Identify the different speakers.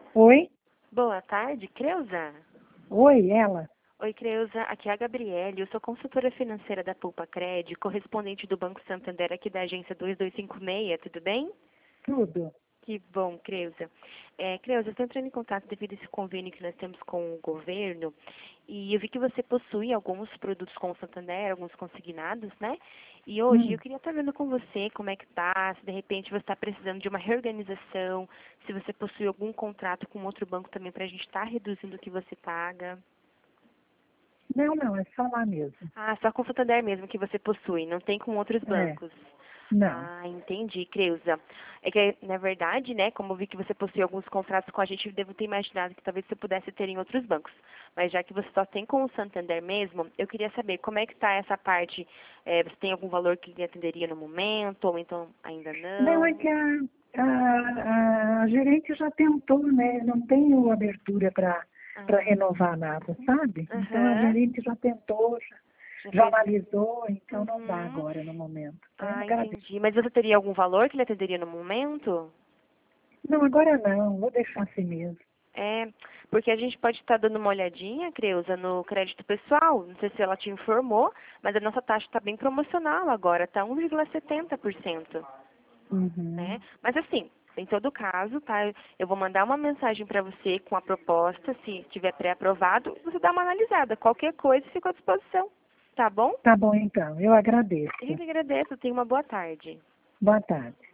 Speaker 1: Oi?
Speaker 2: Boa tarde, Creuza.
Speaker 1: Oi, ela?
Speaker 2: Oi, Creuza. Aqui é a Gabriele. Eu sou consultora financeira da Poupa Cred, correspondente do Banco Santander aqui da agência 2256. Tudo bem?
Speaker 1: Tudo?
Speaker 2: Que bom, Creuza. Creuza, eu estou entrando em contato devido a esse convênio que nós temos com o governo e eu vi que você possui alguns produtos com o Santander, alguns consignados, né? E hoje eu queria estar vendo com você como é que tá, se de repente você está precisando de uma reorganização, se você possui algum contrato com outro banco também para a gente estar reduzindo o que você paga.
Speaker 1: Não, não, é só lá mesmo.
Speaker 2: Ah, só com o Santander mesmo que você possui, não tem com outros
Speaker 1: É,
Speaker 2: bancos.
Speaker 1: não.
Speaker 2: Ah, entendi, Creuza. É que, na verdade, né, como eu vi que você possui alguns contratos com a gente, eu devo ter imaginado que talvez você pudesse ter em outros bancos. Mas já que você só tem com o Santander mesmo, eu queria saber como é que está essa parte. Você tem algum valor que lhe atenderia no momento, ou então ainda
Speaker 1: Não, é
Speaker 2: não?
Speaker 1: que a gerente já tentou, né? Não tenho abertura para
Speaker 2: Ah,
Speaker 1: renovar nada, sabe? Então a
Speaker 2: aham,
Speaker 1: gerente já tentou,
Speaker 2: já
Speaker 1: já
Speaker 2: fez.
Speaker 1: analisou, então não dá
Speaker 2: Uhum.
Speaker 1: agora no momento. Então eu
Speaker 2: Ah,
Speaker 1: agradeço.
Speaker 2: entendi. Mas você teria algum valor que lhe atenderia no momento?
Speaker 1: Não, agora não, vou deixar assim mesmo.
Speaker 2: É, porque a gente pode estar dando uma olhadinha, Creuza, no crédito pessoal. Não sei se ela te informou, mas a nossa taxa está bem promocional agora, está 1,70%,
Speaker 1: Uhum.
Speaker 2: né? Mas assim, em todo caso, tá? Eu vou mandar uma mensagem para você com a proposta, se tiver pré-aprovado, você dá uma analisada. Qualquer coisa, fico à disposição, tá bom?
Speaker 1: Tá bom então, eu agradeço.
Speaker 2: Eu que agradeço, tenha uma boa tarde.
Speaker 1: Boa tarde.